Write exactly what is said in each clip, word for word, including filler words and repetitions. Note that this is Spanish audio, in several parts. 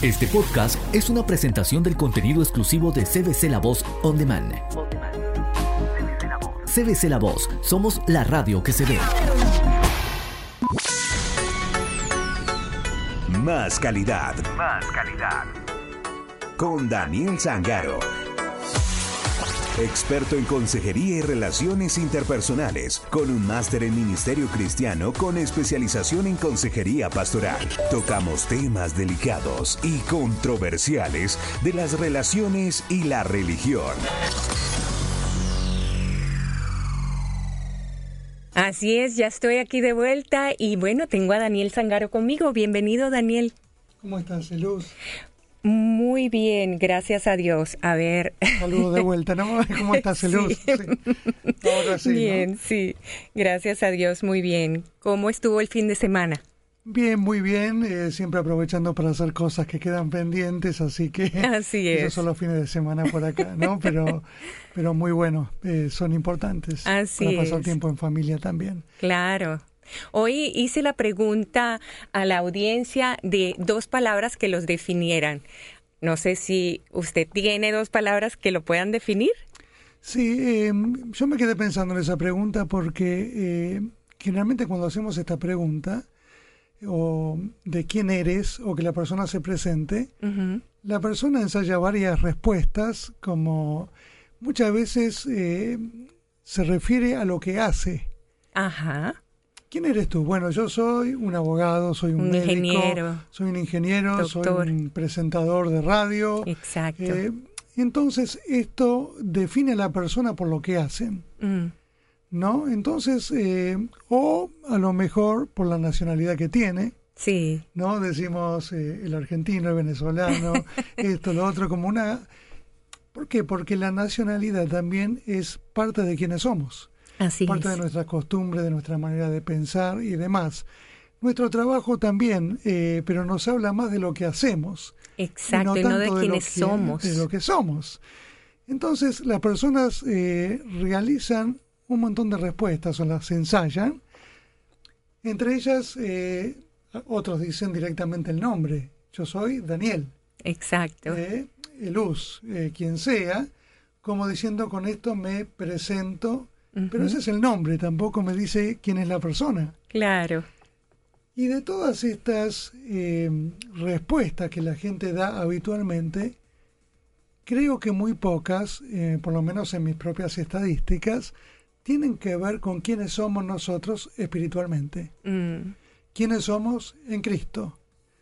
Este podcast es una presentación del contenido exclusivo de C B C La Voz On Demand. C B C La Voz, somos la radio que se ve. Más calidad. Más calidad. Con Daniel Zangaro. Experto en consejería y relaciones interpersonales, con un máster en ministerio cristiano con especialización en consejería pastoral. Tocamos temas delicados y controversiales de las relaciones y la religión. Así es, ya estoy aquí de vuelta y bueno, tengo a Daniel Zangaro conmigo. Bienvenido, Daniel. ¿Cómo estás, Luz? Muy bien, gracias a Dios. A ver. Saludos de vuelta, ¿no? ¿Cómo estás, Luz? Sí. Sí. Ahora sí, bien, ¿no? sí. Gracias a Dios, muy bien. ¿Cómo estuvo el fin de semana? Bien, muy bien. Eh, siempre aprovechando para hacer cosas que quedan pendientes, así que así es. Esos son los fines de semana por acá, ¿no? Pero, pero muy bueno, eh, son importantes. Así para pasar es. tiempo en familia también. Claro. Hoy hice la pregunta a la audiencia de dos palabras que los definieran. No sé si usted tiene dos palabras que lo puedan definir. Sí, eh, yo me quedé pensando en esa pregunta porque eh, generalmente cuando hacemos esta pregunta, o de quién eres, o que la persona se presente, uh-huh. la persona ensaya varias respuestas, como muchas veces eh, se refiere a lo que hace. Ajá. ¿Quién eres tú? Bueno, yo soy un abogado, soy un, un médico, ingeniero, soy un ingeniero, doctor. Soy un presentador de radio. Exacto. Eh, entonces, esto define a la persona por lo que hacen, mm. ¿no? Entonces, eh, o a lo mejor por la nacionalidad que tiene. Sí. ¿No? Decimos eh, el argentino, el venezolano, esto, lo otro, como una... ¿Por qué? Porque la nacionalidad también es parte de quienes somos. Así parte es. de nuestra costumbre, de nuestra manera de pensar y demás. Nuestro trabajo también, eh, pero nos habla más de lo que hacemos. Exacto, no y no de, de quienes que, somos. De lo que somos. Entonces, las personas eh, realizan un montón de respuestas o las ensayan. Entre ellas, eh, otros dicen directamente el nombre. Yo soy Daniel. Exacto. Eh, Luz, eh, quien sea, como diciendo con esto me presento. Pero ese es el nombre, tampoco me dice quién es la persona. Claro. Y de todas estas eh, respuestas que la gente da habitualmente, creo que muy pocas, eh, por lo menos en mis propias estadísticas, tienen que ver con quiénes somos nosotros espiritualmente. Mm. Quiénes somos en Cristo.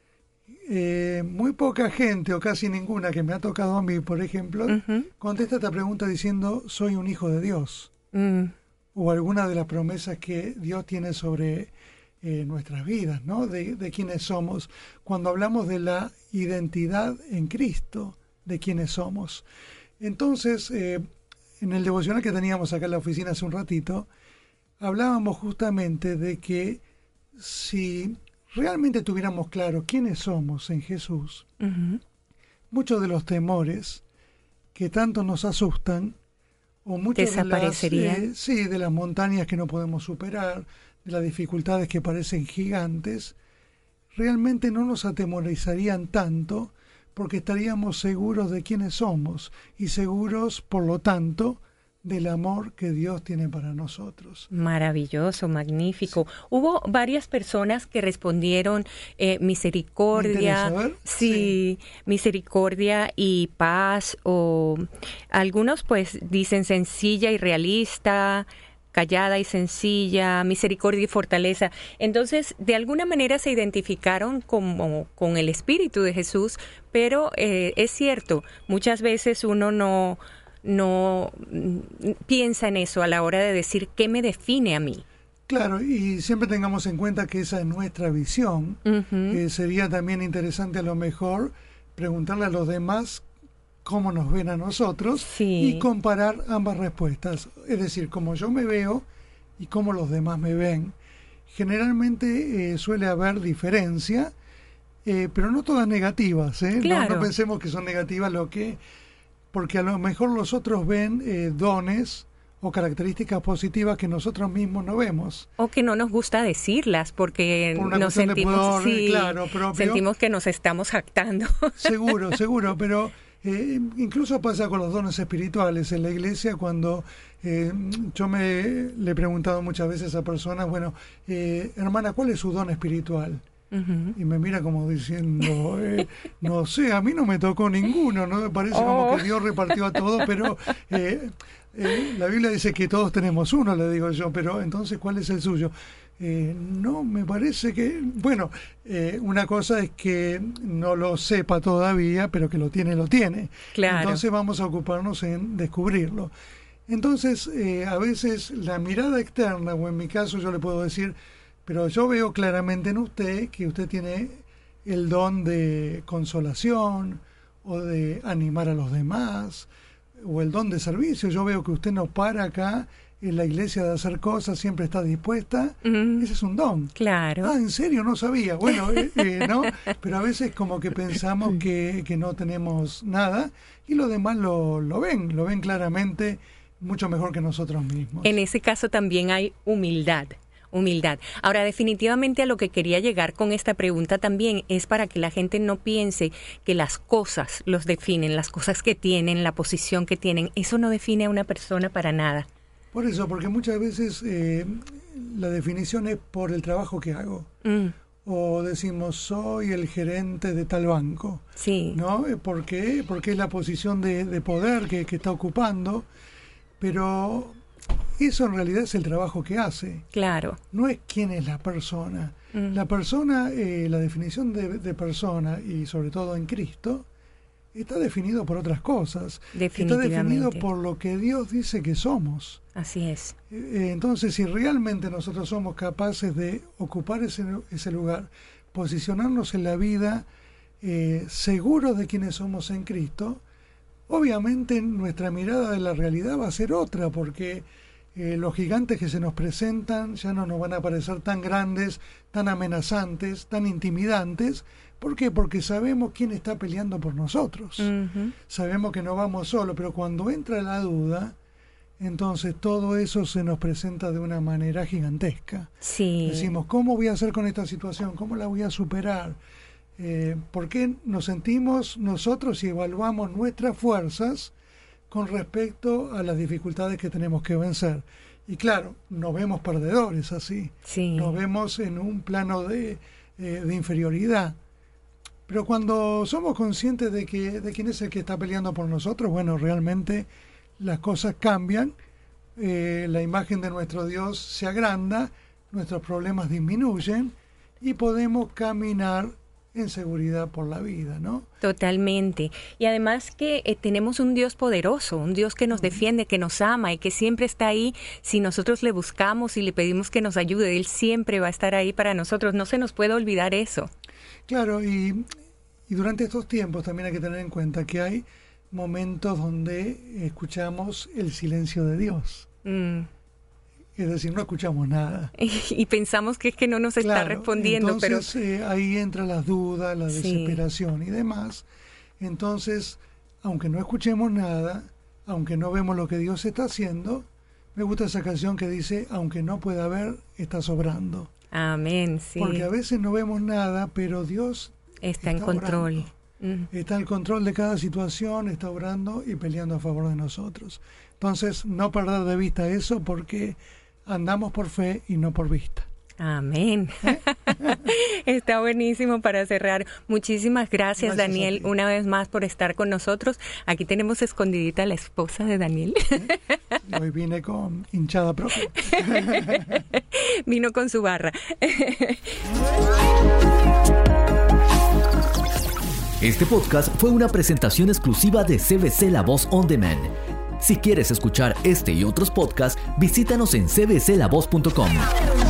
Eh, muy poca gente, o casi ninguna que me ha tocado a mí, por ejemplo, uh-huh. contesta esta pregunta diciendo, soy un hijo de Dios. Mm. O alguna de las promesas que Dios tiene sobre eh, nuestras vidas, ¿no? De, de quiénes somos. Cuando hablamos de la identidad en Cristo, de quiénes somos. Entonces, eh, en el devocional que teníamos acá en la oficina hace un ratito, hablábamos justamente de que si realmente tuviéramos claro quiénes somos en Jesús, uh-huh. muchos de los temores que tanto nos asustan, o muchas desaparecerían. De las, eh, sí, de las montañas que no podemos superar, de las dificultades que parecen gigantes, realmente no nos atemorizarían tanto porque estaríamos seguros de quiénes somos y seguros, por lo tanto, del amor que Dios tiene para nosotros. Maravilloso, magnífico. Sí. Hubo varias personas que respondieron eh, misericordia, ¿Me interesa, sí, sí, misericordia y paz, o algunos pues dicen sencilla y realista, callada y sencilla, misericordia y fortaleza. Entonces, de alguna manera se identificaron como con el Espíritu de Jesús, pero eh, es cierto, muchas veces uno no... no piensa en eso a la hora de decir qué me define a mí. Claro, y siempre tengamos en cuenta que esa es nuestra visión. Uh-huh. Eh, sería también interesante a lo mejor preguntarle a los demás cómo nos ven a nosotros, sí. y comparar ambas respuestas. Es decir, cómo yo me veo y cómo los demás me ven. Generalmente eh, suele haber diferencia, eh, pero no todas negativas. ¿eh? Claro. No, no pensemos que son negativas lo que... porque a lo mejor los otros ven eh, dones o características positivas que nosotros mismos no vemos. O que no nos gusta decirlas porque Por una nos cuestión de sentimos, pudor, sí, claro, propio. sentimos que nos estamos jactando. Seguro, seguro, pero eh, incluso pasa con los dones espirituales en la iglesia cuando eh, yo me le he preguntado muchas veces a personas, bueno, eh, hermana, ¿cuál es su don espiritual? Uh-huh. Y me mira como diciendo, eh, no sé, a mí no me tocó ninguno, no me parece oh. como que Dios repartió a todos, pero eh, eh, la Biblia dice que todos tenemos uno, le digo yo, pero entonces ¿cuál es el suyo? Eh, no, me parece que, bueno, eh, una cosa es que no lo sepa todavía, pero que lo tiene, lo tiene. Claro. Entonces vamos a ocuparnos en descubrirlo. Entonces, eh, a veces la mirada externa, o en mi caso yo le puedo decir, pero yo veo claramente en usted que usted tiene el don de consolación o de animar a los demás, o el don de servicio. Yo veo que usted no para acá en la iglesia de hacer cosas, siempre está dispuesta. Mm. Ese es un don. Claro. Ah, ¿en serio? No sabía. Bueno, eh, eh, ¿no? Pero a veces como que pensamos que, que no tenemos nada y los demás lo, lo ven, lo ven claramente mucho mejor que nosotros mismos. En ese caso también hay humildad. Humildad. Ahora, definitivamente a lo que quería llegar con esta pregunta también es para que la gente no piense que las cosas los definen, las cosas que tienen, la posición que tienen. Eso no define a una persona para nada. Por eso, porque muchas veces eh, la definición es por el trabajo que hago. Mm. O decimos, soy el gerente de tal banco. Sí. ¿No? ¿Por qué? Porque es la posición de, de poder que, que está ocupando. Pero eso en realidad es el trabajo que hace. Claro. No es quién es la persona. Mm. La persona, eh, la definición de, de persona, y sobre todo en Cristo, está definido por otras cosas. Está definido por lo que Dios dice que somos. Así es. Eh, entonces, si realmente nosotros somos capaces de ocupar ese, ese lugar, posicionarnos en la vida eh, seguros de quienes somos en Cristo, obviamente nuestra mirada de la realidad va a ser otra, porque eh, los gigantes que se nos presentan ya no nos van a parecer tan grandes, tan amenazantes, tan intimidantes. ¿Por qué? Porque sabemos quién está peleando por nosotros. Uh-huh. Sabemos que no vamos solos, pero cuando entra la duda, entonces todo eso se nos presenta de una manera gigantesca. Sí. Decimos, ¿cómo voy a hacer con esta situación? ¿Cómo la voy a superar? Eh, ¿Por qué nos sentimos nosotros y evaluamos nuestras fuerzas con respecto a las dificultades que tenemos que vencer? Y claro, nos vemos perdedores así. Sí. Nos vemos en un plano de, eh, de inferioridad. Pero cuando somos conscientes de que de quién es el que está peleando por nosotros, bueno, realmente las cosas cambian, eh, la imagen de nuestro Dios se agranda, nuestros problemas disminuyen y podemos caminar en seguridad por la vida, ¿no? Totalmente. Y además que eh, tenemos un Dios poderoso, un Dios que nos defiende, que nos ama y que siempre está ahí. Si nosotros le buscamos y le pedimos que nos ayude, Él siempre va a estar ahí para nosotros. No se nos puede olvidar eso. Claro, y, y durante estos tiempos también hay que tener en cuenta que hay momentos donde escuchamos el silencio de Dios. Mm. Es decir, no escuchamos nada. Y, y pensamos que es que no nos está claro, respondiendo. Entonces pero eh, ahí entran las dudas, la desesperación sí. y demás. Entonces, aunque no escuchemos nada, aunque no vemos lo que Dios está haciendo, me gusta esa canción que dice, aunque no pueda ver, está sobrando. Amén, sí. Porque a veces no vemos nada, pero Dios está, está en control. Mm. Está al control de cada situación, está obrando y peleando a favor de nosotros. Entonces, no perder de vista eso porque andamos por fe y no por vista. Amén. ¿Eh? Está buenísimo para cerrar. Muchísimas gracias, gracias Daniel, una vez más por estar con nosotros. Aquí tenemos escondidita a la esposa de Daniel. ¿Eh? Hoy vine con hinchada propia. Vino con su barra. Este podcast fue una presentación exclusiva de C B C La Voz On Demand. Si quieres escuchar este y otros podcasts, visítanos en c b c la voz punto com.